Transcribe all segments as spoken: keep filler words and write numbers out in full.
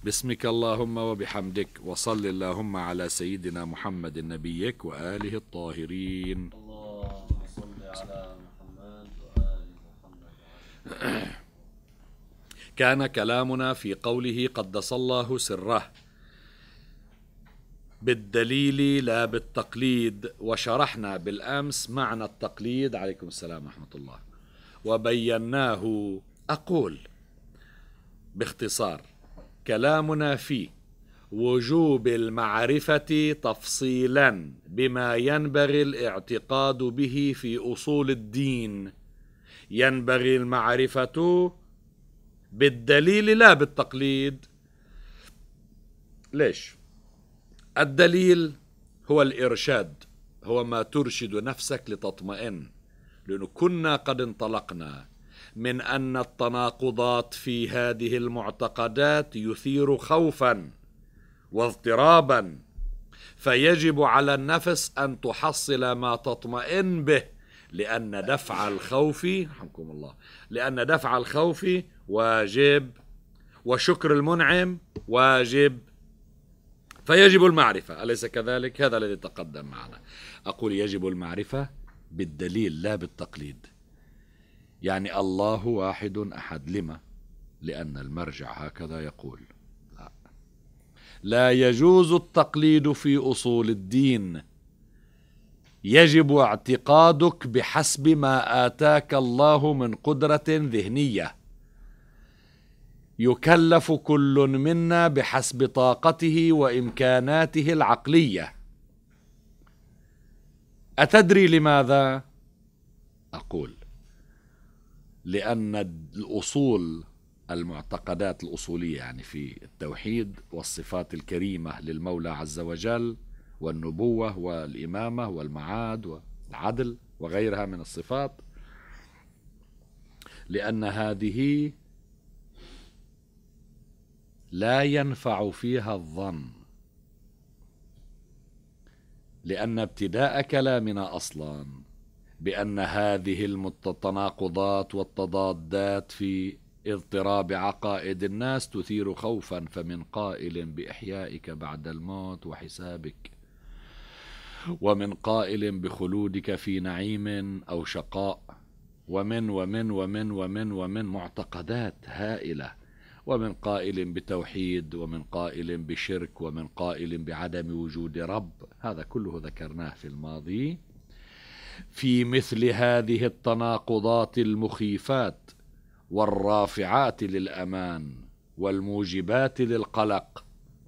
باسمك اللهم وبحمدك، وصل اللهم على سيدنا محمد نبيك وآله الطاهرين. اللهم صل على محمد وآل محمد. كان كلامنا في قوله قدس الله سره بالدليل لا بالتقليد، وشرحنا بالأمس معنى التقليد، عليكم السلام ورحمة الله، وبيناه. أقول باختصار كلامنا في وجوب المعرفة تفصيلا بما ينبغي الاعتقاد به في أصول الدين، ينبغي المعرفة بالدليل لا بالتقليد. ليش؟ الدليل هو الإرشاد، هو ما ترشد نفسك لتطمئن، لأنه كنا قد انطلقنا من أن التناقضات في هذه المعتقدات يثير خوفا واضطرابا، فيجب على النفس أن تحصل ما تطمئن به، لأن دفع الخوف رحمكم الله لأن دفع الخوف واجب، وشكر المنعم واجب، فيجب المعرفة، أليس كذلك؟ هذا الذي تقدم معنا. أقول يجب المعرفة بالدليل لا بالتقليد. يعني الله واحد أحد، لما؟ لأن المرجع هكذا يقول. لا, لا يجوز التقليد في أصول الدين، يجب اعتقادك بحسب ما آتاك الله من قدرة ذهنية، يكلف كل منا بحسب طاقته وإمكاناته العقلية. أتدري لماذا؟ أقول لأن الأصول، المعتقدات الأصولية يعني في التوحيد والصفات الكريمة للمولى عز وجل والنبوة والإمامة والمعاد والعدل وغيرها من الصفات، لأن هذه لا ينفع فيها الظن، لأن ابتداء كلامنا أصلا بأن هذه التناقضات والتضادات في اضطراب عقائد الناس تثير خوفا، فمن قائل بإحيائك بعد الموت وحسابك، ومن قائل بخلودك في نعيم أو شقاء، ومن ومن ومن ومن ومن معتقدات هائلة، ومن قائل بتوحيد، ومن قائل بشرك، ومن قائل بعدم وجود رب. هذا كله ذكرناه في الماضي. في مثل هذه التناقضات المخيفات والرافعات للأمان والموجبات للقلق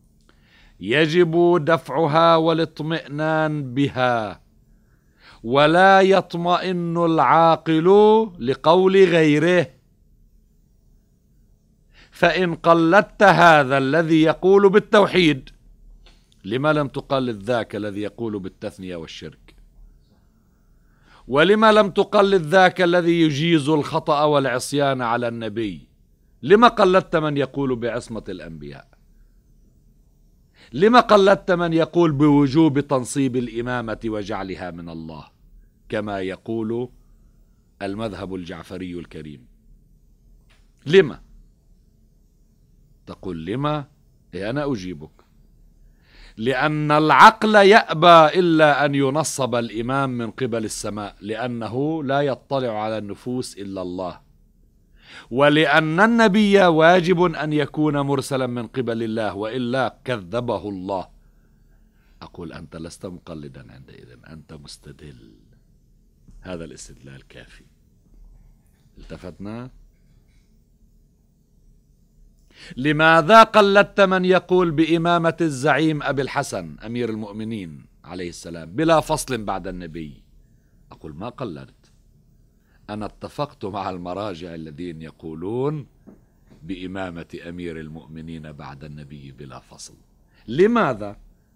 يجب دفعها والاطمئنان بها، ولا يطمئن العاقل لقول غيره. فإن قلدت هذا الذي يقول بالتوحيد، لما لم تقلد ذاك الذي يقول بالتثنية والشرك؟ ولما لم تقلد ذاك الذي يجيز الخطأ والعصيان على النبي؟ لما قلدت من يقول بعصمة الأنبياء؟ لما قلدت من يقول بوجوب تنصيب الإمامة وجعلها من الله كما يقول المذهب الجعفري الكريم؟ لما؟ تقول لما؟ إيه أنا أجيبك. لأن العقل يأبى إلا أن ينصب الإمام من قبل السماء، لأنه لا يطلع على النفوس إلا الله، ولأن النبي واجب أن يكون مرسلا من قبل الله، وإلا كذبه الله. أقول أنت لست مقلدا عندئذ، أنت مستدل. هذا الاستدلال كافي. التفتنا؟ لماذا قلدت من يقول بإمامة الزعيم أبي الحسن أمير المؤمنين عليه السلام بلا فصل بعد النبي؟ أقول ما قلدت، أنا اتفقت مع المراجع الذين يقولون بإمامة أمير المؤمنين بعد النبي بلا فصل. لماذا؟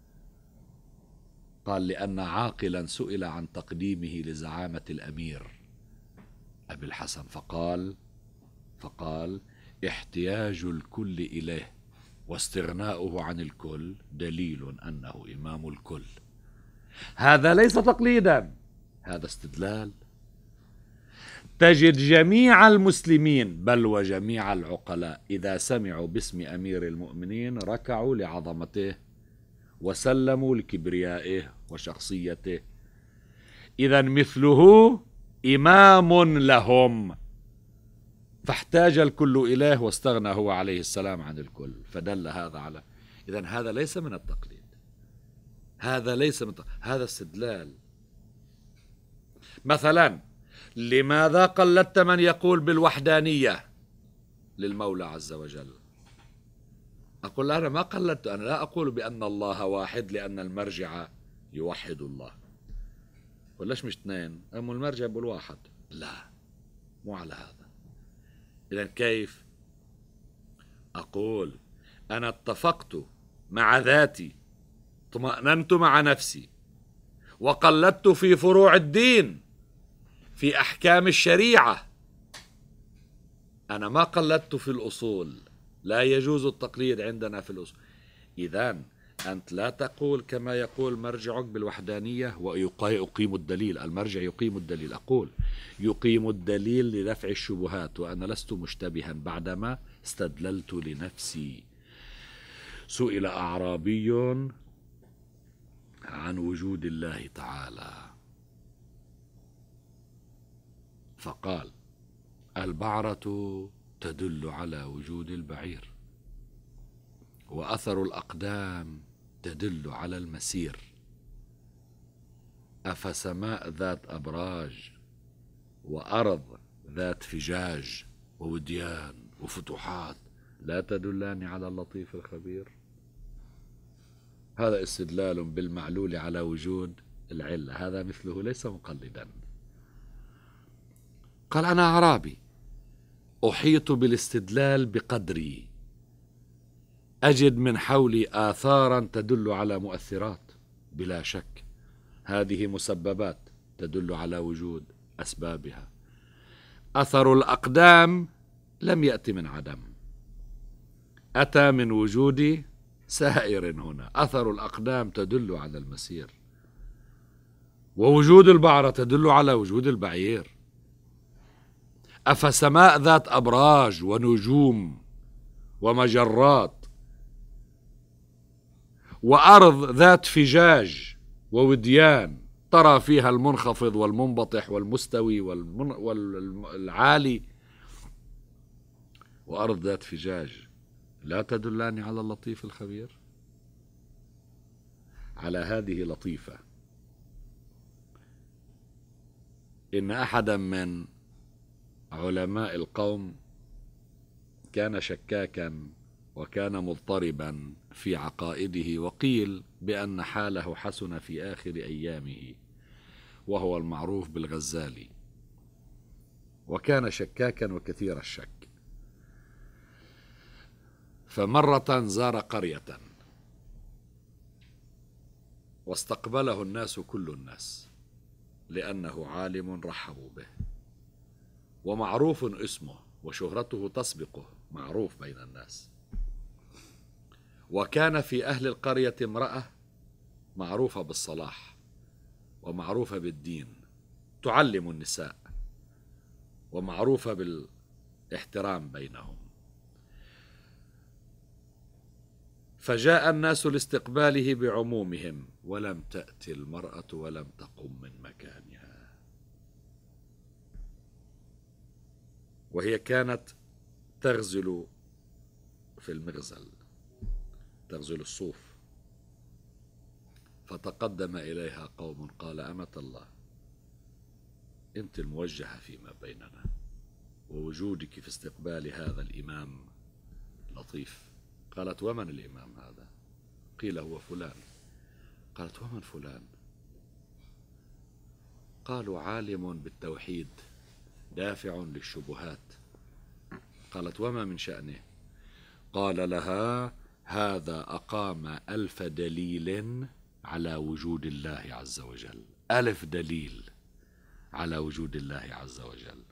قال لأن عاقلا سئل عن تقديمه لزعامة الأمير أبي الحسن فقال فقال احتياج الكل إليه واستغناؤه عن الكل دليل أنه إمام الكل. هذا ليس تقليدا، هذا استدلال. تجد جميع المسلمين بل وجميع العقلاء إذا سمعوا باسم أمير المؤمنين ركعوا لعظمته وسلموا لكبريائه وشخصيته. إذا مثله إمام لهم، فاحتاج الكل إليه واستغنى هو عليه السلام عن الكل، فدل هذا على. إذا هذا ليس من التقليد، هذا ليس من التقليد. هذا استدلال. مثلا لماذا قلدت من يقول بالوحدانية للمولى عز وجل؟ أقول أنا ما قلدت، أنا لا أقول بأن الله واحد لأن المرجع يوحد الله. وليش مش اثنين؟ أم المرجع يقول واحد؟ لا، مو على هذا. إذن كيف؟ أقول أنا اتفقت مع ذاتي، اطمأننت مع نفسي، وقلدت في فروع الدين، في أحكام الشريعة. أنا ما قلدت في الأصول، لا يجوز التقليد عندنا في الأصول. إذن أنت لا تقول كما يقول مرجعك بالوحدانية ويقيم الدليل. المرجع يقيم الدليل. أقول يقيم الدليل لدفع الشبهات، وأنا لست مشتبها بعدما استدللت لنفسي. سئل أعرابي عن وجود الله تعالى فقال البعرة تدل على وجود البعير، وأثر الأقدام تدل على المسير، أفسماء ذات أبراج وأرض ذات فجاج ووديان وفتوحات لا تدلان على اللطيف الخبير؟ هذا استدلال بالمعلول على وجود العلة، هذا مثله ليس مقلدا. قال أنا أعرابي أحيط بالاستدلال بقدري، أجد من حولي آثارا تدل على مؤثرات بلا شك، هذه مسببات تدل على وجود أسبابها. أثر الأقدام لم يأتي من عدم، أتى من وجود سائر هنا. أثر الأقدام تدل على المسير، ووجود البعرة تدل على وجود البعير. أفسماء ذات أبراج ونجوم ومجرات وأرض ذات فجاج ووديان ترى فيها المنخفض والمنبطح والمستوي والمن... والعالي، وأرض ذات فجاج لا تدلان على اللطيف الخبير؟ على هذه لطيفة. إن أحدا من علماء القوم كان شكاكا وكان مضطربا في عقائده، وقيل بأن حاله حسن في آخر أيامه، وهو المعروف بالغزالي، وكان شكاكا وكثير الشك. فمرة زار قرية واستقبله الناس كل الناس لأنه عالم رحبوا به، ومعروف اسمه وشهرته تسبقه، معروف بين الناس. وكان في أهل القرية امرأة معروفة بالصلاح ومعروفة بالدين، تعلم النساء ومعروفة بالاحترام بينهم. فجاء الناس لاستقباله بعمومهم، ولم تأتي المرأة ولم تقم من مكانها، وهي كانت تغزل في المغزل، تغزل الصوف. فتقدم إليها قوم قال أمة الله، أنت الموجهة فيما بيننا، ووجودك في استقبال هذا الإمام لطيف. قالت ومن الإمام هذا؟ قيل هو فلان. قالت ومن فلان؟ قالوا عالم بالتوحيد دافع للشبهات. قالت وما من شأنه؟ قال لها هذا أقام ألف دليل على وجود الله عز وجل، ألف دليل على وجود الله عز وجل.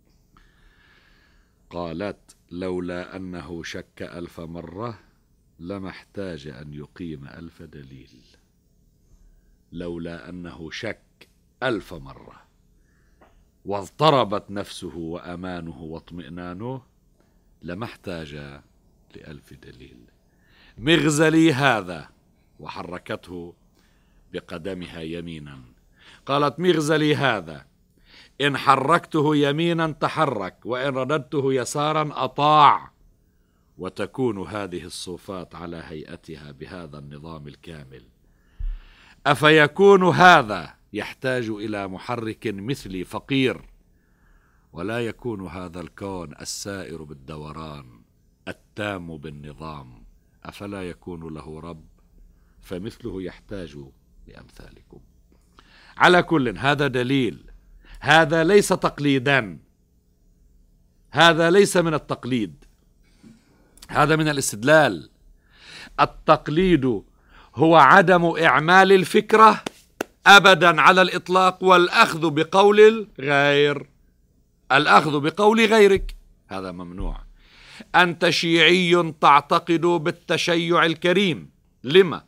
قالت لولا أنه شك ألف مرة لما احتاج أن يقيم ألف دليل، لولا أنه شك ألف مرة واضطربت نفسه وأمانه واطمئنانه لما احتاج لألف دليل. مغزلي هذا، وحركته بقدمها يمينا، قالت مغزلي هذا إن حركته يمينا تحرك، وإن رددته يسارا أطاع، وتكون هذه الصوفات على هيئتها بهذا النظام الكامل. أفيكون هذا يحتاج إلى محرك مثلي فقير، ولا يكون هذا الكون السائر بالدوران التام بالنظام، أفلا يكون له رب؟ فمثله يحتاج لأمثالكم. على كل، هذا دليل، هذا ليس تقليدا، هذا ليس من التقليد، هذا من الاستدلال. التقليد هو عدم إعمال الفكرة أبدا على الإطلاق، والأخذ بقول الغير، الأخذ بقول غيرك هذا ممنوع. أنت شيعي تعتقد بالتشيع الكريم، لما؟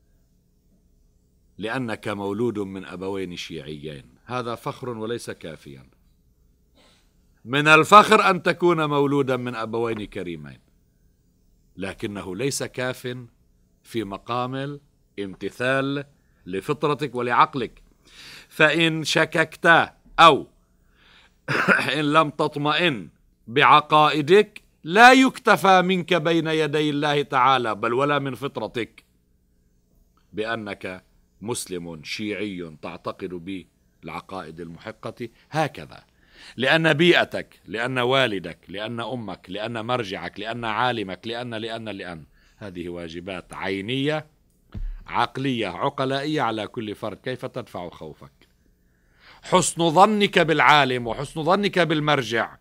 لأنك مولود من أبوين شيعيين، هذا فخر وليس كافيا. من الفخر أن تكون مولودا من أبوين كريمين، لكنه ليس كاف في مقام الامتثال لفطرتك ولعقلك. فإن شككت أو إن لم تطمئن بعقائدك لا يكتفى منك بين يدي الله تعالى، بل ولا من فطرتك، بأنك مسلم شيعي تعتقد بالعقائد المحقة هكذا، لأن بيئتك، لأن والدك، لأن أمك، لأن مرجعك، لأن عالمك، لأن لأن لأن هذه واجبات عينية عقلية عقلائية على كل فرد. كيف تدفع خوفك؟ حسن ظنك بالعالم وحسن ظنك بالمرجع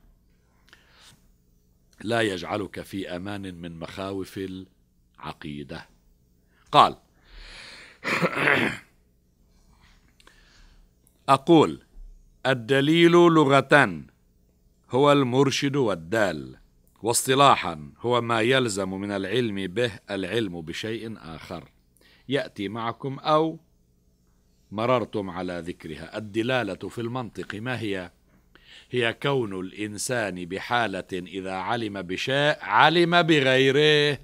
لا يجعلك في أمان من مخاوف العقيدة. قال: أقول الدليل لغة هو المرشد والدال، واصطلاحا هو ما يلزم من العلم به العلم بشيء آخر يأتي معكم أو مررتم على ذكرها. الدلالة في المنطق ما هي؟ هي كون الإنسان بحالة إذا علم بشيء علم بغيره،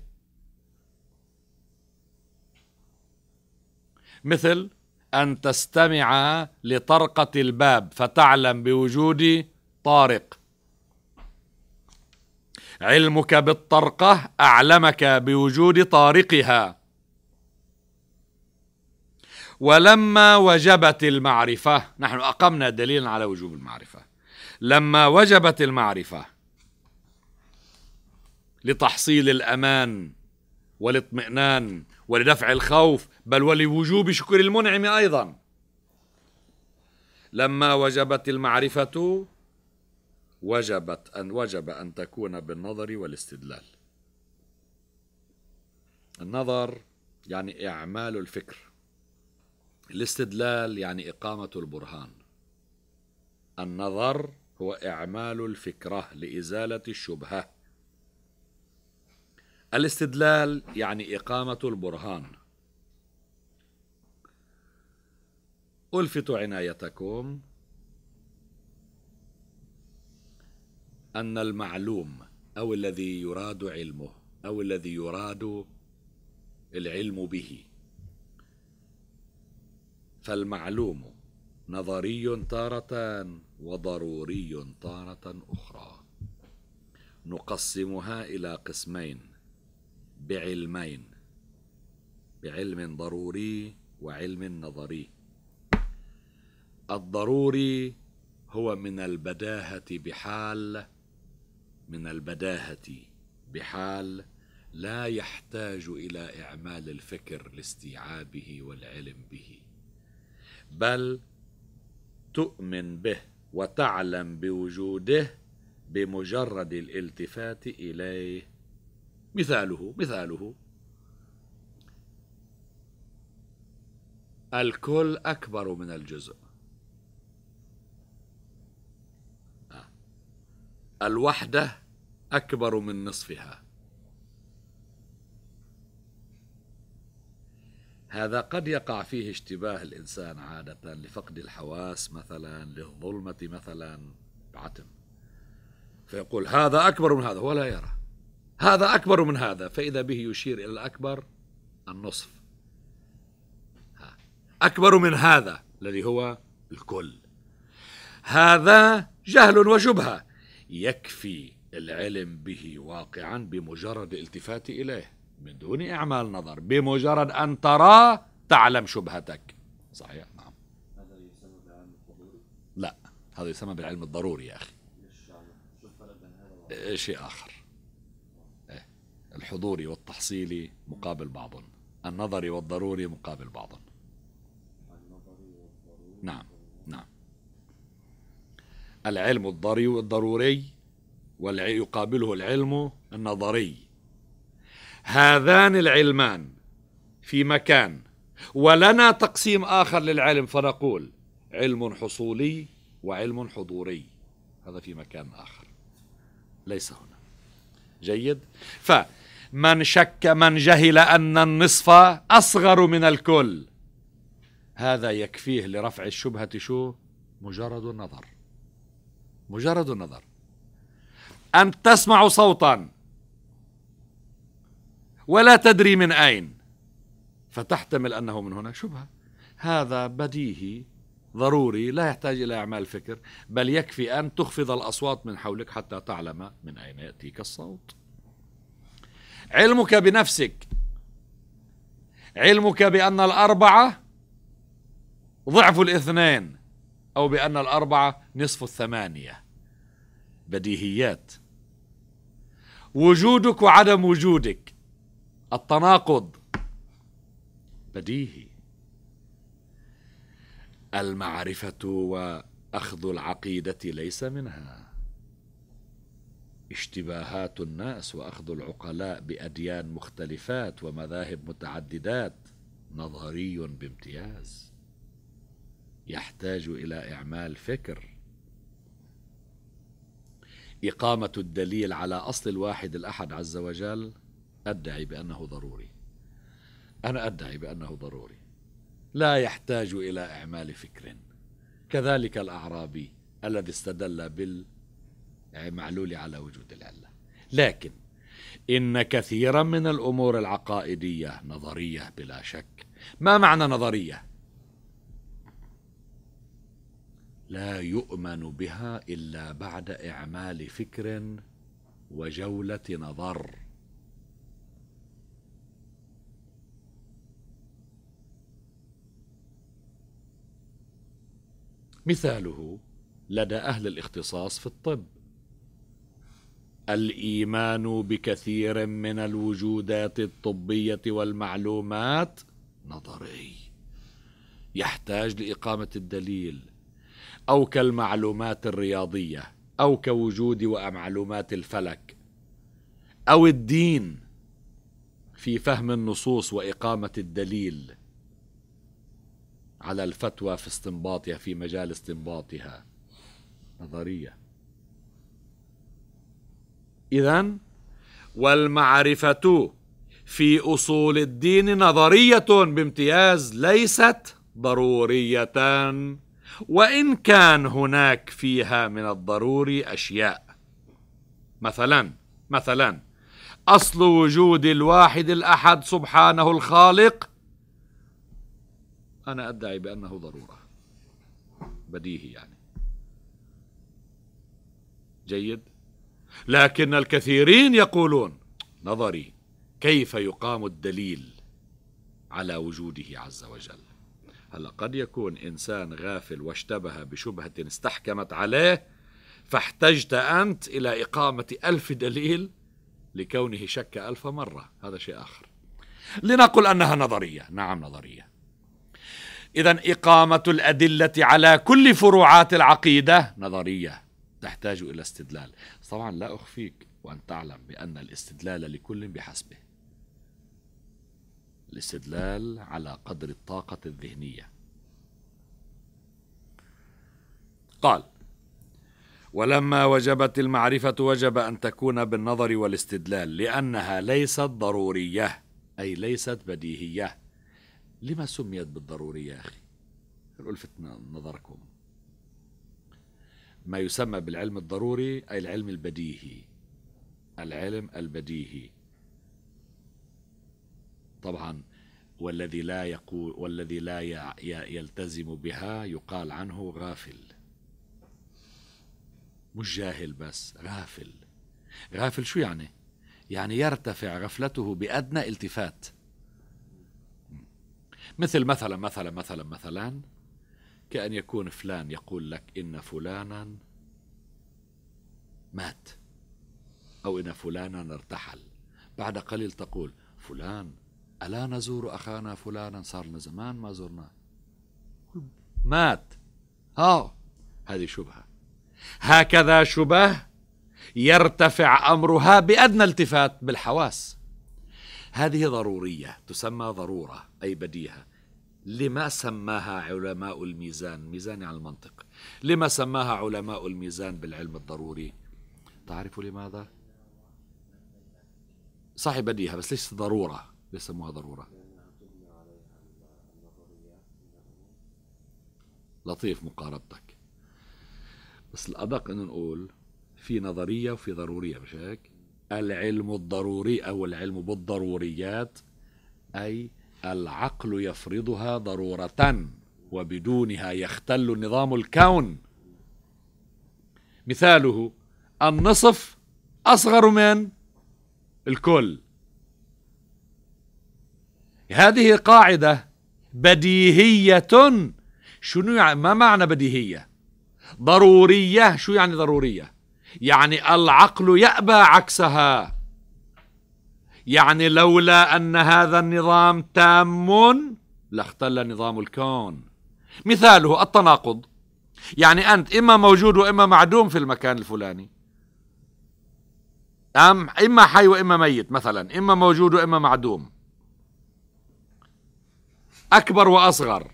مثل أن تستمع لطرقة الباب فتعلم بوجود طارق، علمك بالطرقة أعلمك بوجود طارقها. ولما وجبت المعرفة، نحن أقمنا دليلا على وجوب المعرفة، لما وجبت المعرفة لتحصيل الأمان والاطمئنان ولدفع الخوف، بل ولوجوب شكر المنعم أيضا، لما وجبت المعرفة وجبت أن وجب أن تكون بالنظر والاستدلال. النظر يعني إعمال الفكر، الاستدلال يعني إقامة البرهان. النظر هو إعمال الفكرة لإزالة الشبهة، الاستدلال يعني إقامة البرهان. ألفت عنايتكم أن المعلوم أو الذي يراد علمه أو الذي يراد العلم به، فالمعلوم نظري تارة وضروري تارة أخرى، نقسمها إلى قسمين بعلمين، بعلم ضروري وعلم نظري. الضروري هو من البداهة بحال من البداهة بحال لا يحتاج إلى إعمال الفكر لاستيعابه والعلم به، بل تؤمن به وتعلم بوجوده بمجرد الالتفات إليه. مثاله مثاله الكل أكبر من الجزء، الوحدة أكبر من نصفها. هذا قد يقع فيه اشتباه الإنسان عادة لفقد الحواس مثلا، للظلمة مثلا، بعتم، فيقول هذا أكبر من هذا ولا يرى، هذا أكبر من هذا، فإذا به يشير إلى الأكبر النصف، أكبر من هذا الذي هو الكل. هذا جهل وشبهة، يكفي العلم به واقعا بمجرد الالتفات إليه من دون إعمال نظر، بمجرد أن ترى تعلم شبهتك. صحيح، نعم. هذا يسمى بالعلم الضروري؟ لا، هذا يسمى بالعلم الضروري يا أخي، شو الفرق بين هذا شيء آخر. الحضوري والتحصيلي مقابل بعض، النظري والضروري مقابل بعض. النظري والضروري؟ نعم نعم. العلم الضروري والضروري ويقابله العلم النظري، هذان العلمان في مكان، ولنا تقسيم آخر للعلم فنقول علم حصولي وعلم حضوري، هذا في مكان آخر ليس هنا. جيد. فمن شك من جهل أن النصف أصغر من الكل، هذا يكفيه لرفع الشبهة شو؟ مجرد النظر. مجرد النظر، أن تسمع صوتا ولا تدري من أين، فتحتمل أنه من هنا، شبهة. هذا بديهي ضروري لا يحتاج إلى أعمال فكر، بل يكفي أن تخفض الأصوات من حولك حتى تعلم من أين يأتيك الصوت. علمك بنفسك، علمك بأن الأربعة ضعف الاثنين، أو بأن الأربعة نصف الثمانية، بديهيات. وجودك وعدم وجودك، التناقض، بديهي. المعرفة وأخذ العقيدة ليس منها. اشتباهات الناس وأخذ العقلاء بأديان مختلفات ومذاهب متعددات نظري بامتياز، يحتاج إلى إعمال فكر. إقامة الدليل على أصل الواحد الأحد عز وجل أدعي بأنه ضروري، أنا أدعي بأنه ضروري، لا يحتاج إلى إعمال فكر. كذلك الأعرابي الذي استدل بالمعلول على وجود العلة. لكن إن كثيرا من الأمور العقائدية نظرية بلا شك. ما معنى نظرية؟ لا يؤمن بها إلا بعد إعمال فكر وجولة نظر. مثاله لدى أهل الاختصاص في الطب، الإيمان بكثير من الوجودات الطبية والمعلومات نظري، يحتاج لإقامة الدليل، أو كالمعلومات الرياضية، أو كوجود ومعلومات الفلك، أو الدين في فهم النصوص وإقامة الدليل على الفتوى في استنباطها في مجال استنباطها، نظرية. إذن والمعرفة في أصول الدين نظرية بامتياز، ليست ضرورية، وإن كان هناك فيها من الضروري أشياء. مثلا مثلا أصل وجود الواحد الأحد سبحانه الخالق، أنا أدعي بأنه ضرورة، بديهي يعني. جيد. لكن الكثيرين يقولون نظري، كيف يقام الدليل على وجوده عز وجل؟ هلا قد يكون إنسان غافل واشتبه بشبهة استحكمت عليه، فاحتجت أنت إلى إقامة ألف دليل لكونه شك ألف مرة، هذا شيء آخر. لنقل أنها نظرية، نعم نظرية. إذن إقامة الأدلة على كل فروعات العقيدة نظرية تحتاج إلى استدلال. طبعا لا أخفيك وأن تعلم بأن الاستدلال لكل بحسبه، الاستدلال على قدر الطاقة الذهنية. قال: ولما وجبت المعرفة وجب أن تكون بالنظر والاستدلال، لأنها ليست ضرورية، أي ليست بديهية، لما سميت بالضرورية يا أخي؟ ألفت نظركم، ما يسمى بالعلم الضروري أي العلم البديهي، العلم البديهي. طبعا والذي لا يقول والذي لا يلتزم بها يقال عنه غافل، مش جاهل بس غافل. غافل شو يعني؟ يعني يرتفع غفلته بأدنى التفات. مثل مثلا مثلا مثلا مثلا كأن يكون فلان يقول لك إن فلانا مات أو إن فلانا ارتحل، بعد قليل تقول فلان ألا نزور أخانا فلانا، صار لنا زمان ما زرناه، مات. ها هذه شبهة. هكذا شبه يرتفع أمرها بأدنى التفات بالحواس. هذه ضرورية تسمى ضرورة أي بديهة. لما سماها علماء الميزان، ميزان على المنطق، لما سماها علماء الميزان بالعلم الضروري؟ تعرفوا لماذا؟ صحيح بديهة بس ليش ضرورة؟ ليش سموها ضرورة؟ لطيف مقاربتك، بس الأدق أن نقول في نظرية وفي ضرورية، مش هيك؟ العلم الضروري أو العلم بالضروريات أي العقل يفرضها ضرورة وبدونها يختل نظام الكون. مثاله النصف أصغر من الكل. هذه قاعدة بديهية. شنو يعني؟ ما معنى بديهية؟ ضرورية. شو يعني ضرورية؟ يعني العقل يأبى عكسها. يعني لولا أن هذا النظام تام لاختل نظام الكون. مثاله التناقض، يعني أنت إما موجود وإما معدوم في المكان الفلاني، أم إما حي وإما ميت مثلا، إما موجود وإما معدوم، أكبر وأصغر.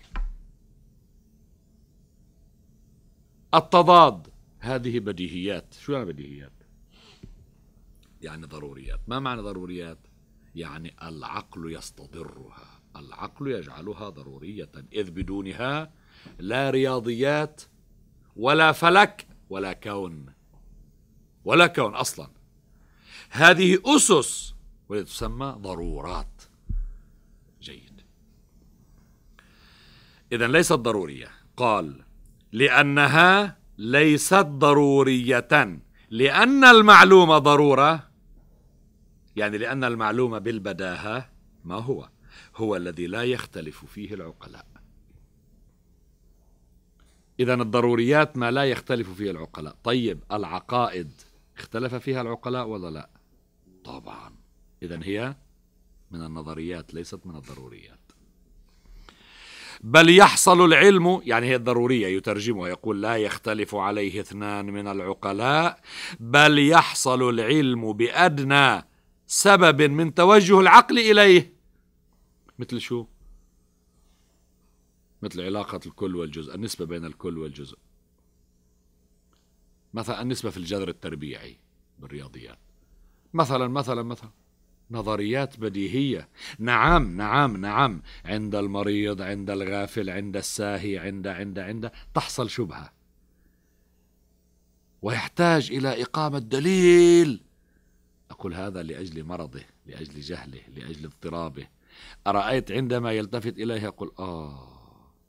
التضاد هذه بديهيات. شو يعني بديهيات؟ يعني ضروريات. ما معنى ضروريات؟ يعني العقل يستضرها، العقل يجعلها ضرورية، إذ بدونها لا رياضيات ولا فلك ولا كون، ولا كون أصلا. هذه أسس وتسمى ضرورات. جيد. إذن ليست ضرورية. قال لأنها ليست ضرورية لأن المعلوم ضرورة، يعني لأن المعلوم بالبداهة ما هو هو الذي لا يختلف فيه العقلاء. إذن الضروريات ما لا يختلف فيه العقلاء. طيب العقائد اختلف فيها العقلاء ولا لا؟ طبعا. إذن هي من النظريات ليست من الضروريات. بل يحصل العلم، يعني هي الضرورية يترجمها يقول لا يختلف عليه اثنان من العقلاء، بل يحصل العلم بأدنى سبب من توجه العقل إليه. مثل شو؟ مثل علاقة الكل والجزء، النسبة بين الكل والجزء، مثلا النسبة في الجذر التربيعي بالرياضيات، مثلا مثلا مثلا نظريات بديهية. نعم نعم نعم عند المريض، عند الغافل، عند الساهي، عند عند عند تحصل شبهة ويحتاج إلى إقامة دليل. أقول هذا لأجل مرضه، لأجل جهله، لأجل اضطرابه. أرأيت عندما يلتفت إليه يقول آه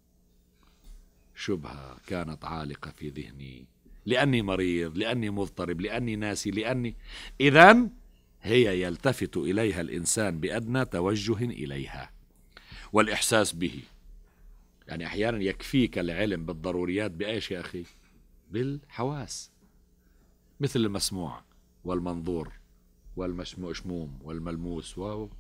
شبهة كانت عالقة في ذهني لأني مريض، لأني مضطرب، لأني ناسي، لأني. إذن هي يلتفت إليها الإنسان بأدنى توجه إليها والإحساس به. يعني أحيانا يكفيك العلم بالضروريات بأيش يا أخي؟ بالحواس، مثل المسموع والمنظور والمشموم والملموس. واو.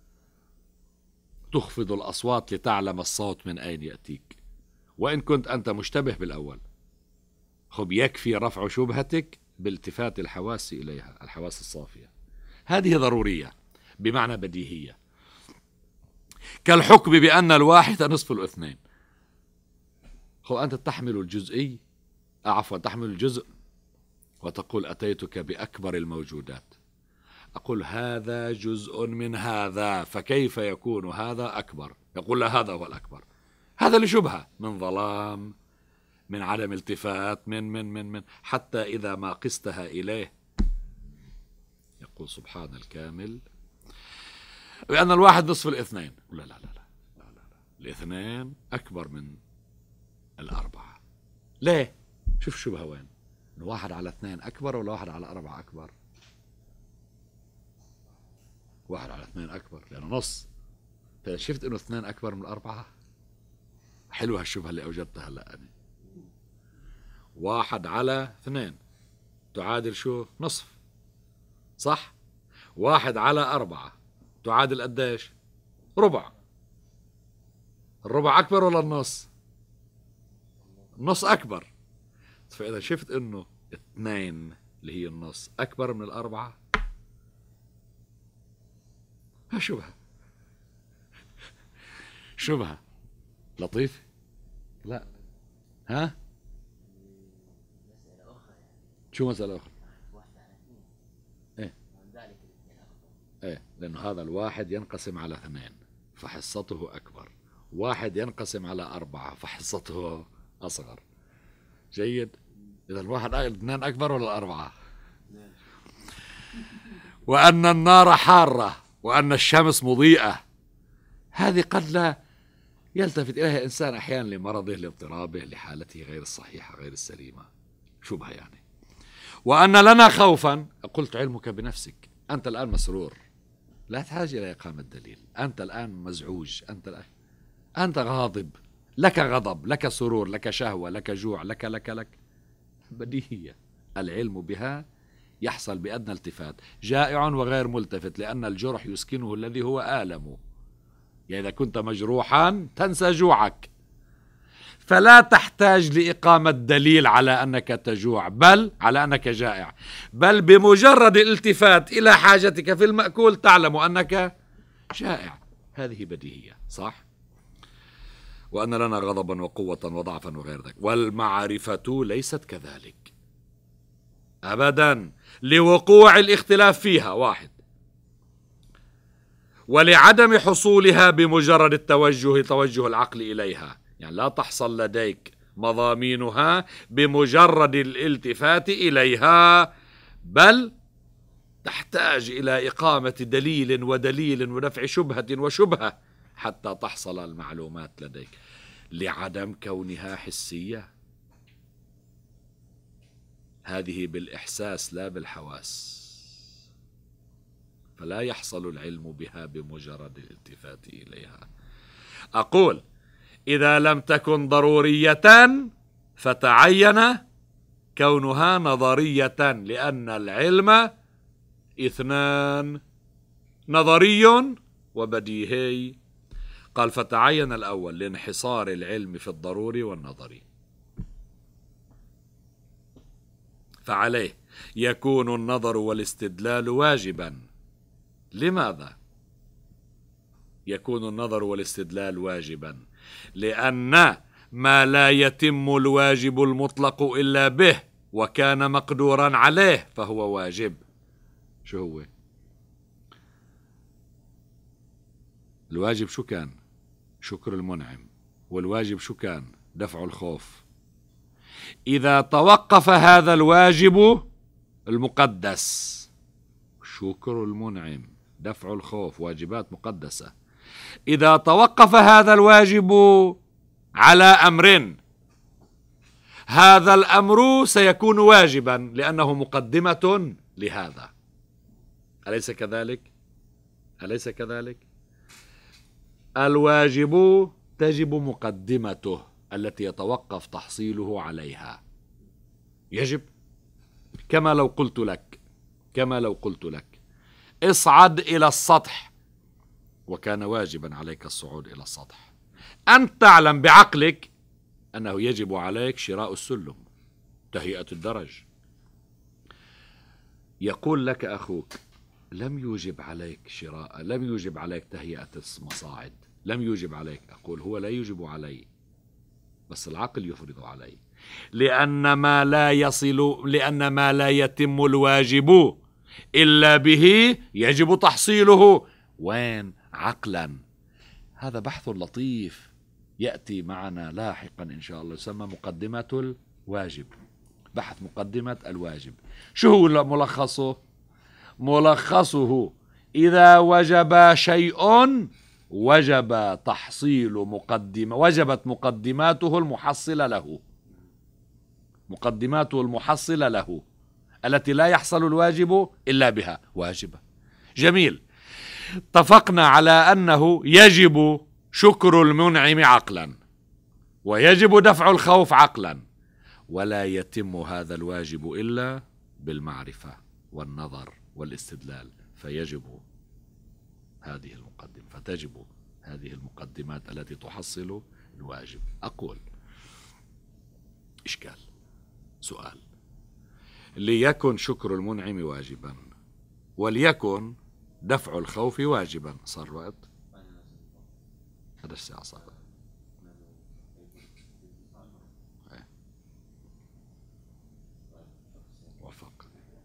تخفض الأصوات لتعلم الصوت من أين يأتيك وإن كنت أنت مشتبه بالأول. خب يكفي رفع شبهتك بالتفات الحواس إليها، الحواس الصافية. هذه ضرورية بمعنى بديهية. كالحكم بأن الواحد نصف الاثنين. خب أنت تحمل الجزئي، عفوا تحمل الجزء وتقول أتيتك بأكبر الموجودات، أقول هذا جزء من هذا، فكيف يكون هذا أكبر؟ يقول لا هذا هو الأكبر. هذا لشبهة من ظلام، من عدم التفات، من من من من حتى إذا ما قستها إليه يقول سبحان الكامل بأن الواحد نصف الاثنين. لا لا لا لا, لا, لا, لا. الاثنين أكبر من الأربعة. ليه؟ شوف شبهة وين؟ الواحد على اثنين أكبر ولا واحد على أربعة أكبر؟ واحد على اثنين أكبر لأنه نص. فإذا شفت إنه اثنين أكبر من الأربعة، حلوة الشبهة اللي أوجدتها هلا أنا. واحد على اثنين تعادل شو؟ نصف، صح؟ واحد على أربعة تعادل قديش؟ ربع. الربع أكبر ولا النص؟ النص أكبر. فإذا شفت إنه اثنين اللي هي النص أكبر من الأربعة، ها شبهة. شبهة لطيف؟ لا. ها؟ شو مسألة أخرى؟ إيه؟ إيه، لأنه هذا الواحد ينقسم على اثنين فحصته أكبر، واحد ينقسم على أربعة فحصته أصغر. جيد. إذا الواحد اثنين أكبر ولا الأربعة؟ وأن النار حارة وأن الشمس مضيئة، هذه قد لا يلتفت إليها إنسان أحيانا لمرضه، لاضطرابه، لحالته غير الصحيحة غير السليمة. شبهة يعني. وأن لنا خوفا. قلت علمك بنفسك، أنت الآن مسرور، لا تحتاج إلى إقامة دليل. أنت الآن مزعوج، أنت الآن أنت غاضب، لك غضب، لك سرور، لك شهوة، لك جوع، لك لك لك بديهية. العلم بها يحصل بأدنى التفات. جائع وغير ملتفت، لأن الجرح يسكنه الذي هو آلم. يعني إذا كنت مجروحا تنسى جوعك، فلا تحتاج لإقامة دليل على أنك تجوع، بل على أنك جائع، بل بمجرد الالتفات إلى حاجتك في المأكول تعلم أنك جائع. هذه بديهية، صح؟ وأن لنا غضبا وقوة وضعفا وغير ذلك. والمعرفة ليست كذلك أبدا، لوقوع الاختلاف فيها واحد، ولعدم حصولها بمجرد التوجه توجه العقل إليها. يعني لا تحصل لديك مضامينها بمجرد الالتفات إليها، بل تحتاج إلى إقامة دليل ودليل ودفع شبهة وشبهة حتى تحصل المعلومات لديك، لعدم كونها حسية. هذه بالإحساس لا بالحواس، فلا يحصل العلم بها بمجرد الالتفات إليها. أقول إذا لم تكن ضرورية فتعين كونها نظرية، لأن العلم اثنان، نظري وبديهي. قال فتعين الأول لانحصار العلم في الضروري والنظري، فعليه يكون النظر والاستدلال واجبا. لماذا يكون النظر والاستدلال واجبا؟ لأن ما لا يتم الواجب المطلق إلا به وكان مقدورا عليه فهو واجب. شو هو الواجب؟ شو كان؟ شكر المنعم. والواجب شو كان؟ دفع الخوف. إذا توقف هذا الواجب المقدس، شكر المنعم، دفع الخوف، واجبات مقدسة، إذا توقف هذا الواجب على أمر، هذا الأمر سيكون واجبا لأنه مقدمة لهذا. أليس كذلك؟ أليس كذلك؟ الواجب تجب مقدمته التي يتوقف تحصيله عليها. يجب، كما لو قلت لك كما لو قلت لك اصعد إلى السطح، وكان واجبا عليك الصعود إلى السطح. أنت تعلم بعقلك أنه يجب عليك شراء السلم، تهيئة الدرج. يقول لك أخوك لم يوجب عليك شراء، لم يوجب عليك تهيئة المصاعد، لم يوجب عليك. أقول هو لا يوجب علي، بس العقل يفرض علي، لأن ما لا يصل، لأن ما لا يتم الواجب إلا به يجب تحصيله. وين؟ عقلا. هذا بحث لطيف يأتي معنا لاحقا إن شاء الله، يسمى مقدمة الواجب، بحث مقدمة الواجب. شو هو ملخصه؟ ملخصه إذا وجب شيء وجب تحصيل مقدمة، وجبت مقدماته المحصلة له، مقدماته المحصلة له التي لا يحصل الواجب إلا بها واجبة. جميل. اتفقنا على أنه يجب شكر المنعم عقلا، ويجب دفع الخوف عقلا، ولا يتم هذا الواجب إلا بالمعرفة والنظر والاستدلال، فيجب هذه المقدمة، فتجب هذه المقدمات التي تحصل الواجب. أقول إشكال، سؤال: ليكن شكر المنعم واجبا وليكن دفع الخوف واجبا، صار وقت هذا الساعة صار وفق.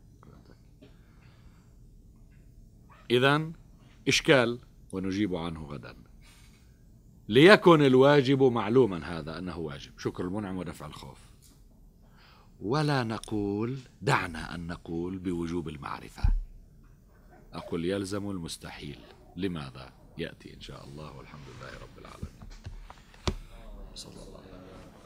إذن إشكال ونجيب عنه غدا. ليكن الواجب معلوما، هذا أنه واجب شكر المنعم ودفع الخوف، ولا نقول، دعنا أن نقول بوجوب المعرفة. أقول يلزم المستحيل. لماذا؟ يأتي إن شاء الله، والحمد لله رب العالمين. صلى الله عليه وسلم.